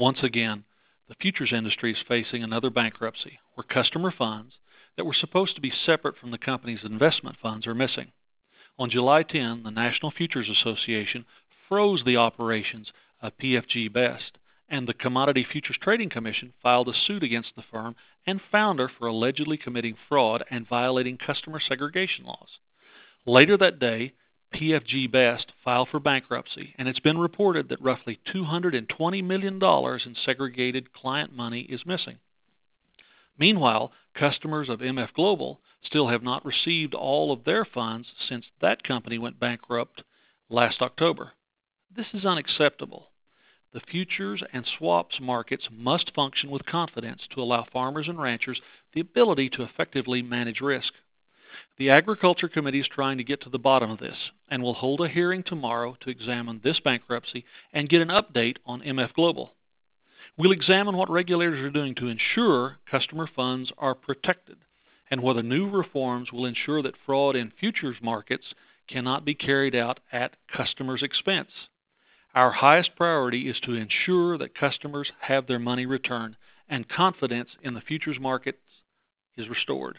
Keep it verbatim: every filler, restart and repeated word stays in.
Once again, the futures industry is facing another bankruptcy, where customer funds that were supposed to be separate from the company's investment funds are missing. On July tenth, the National Futures Association froze the operations of P F G Best, and the Commodity Futures Trading Commission filed a suit against the firm and founder for allegedly committing fraud and violating customer segregation laws. Later that day, P F G Best filed for bankruptcy, and it's been reported that roughly two hundred twenty million dollars in segregated client money is missing. Meanwhile, customers of M F Global still have not received all of their funds since that company went bankrupt last October. This is unacceptable. The futures and swaps markets must function with confidence to allow farmers and ranchers the ability to effectively manage risk. The Agriculture Committee is trying to get to the bottom of this and will hold a hearing tomorrow to examine this bankruptcy and get an update on M F Global. We'll examine what regulators are doing to ensure customer funds are protected and whether new reforms will ensure that fraud in futures markets cannot be carried out at customers' expense. Our highest priority is to ensure that customers have their money returned and confidence in the futures markets is restored.